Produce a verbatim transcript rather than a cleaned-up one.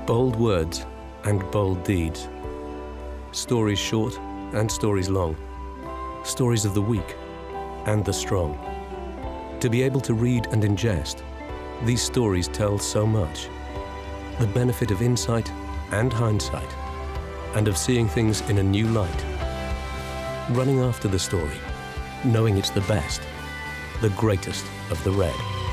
Bold words and bold deeds. Stories short and stories long. Stories of the weak and the strong. To be able to read and ingest, these stories tell so much. The benefit of insight and hindsight, and of seeing things in a new light. Running after the story, knowing it's the best, the greatest of the red.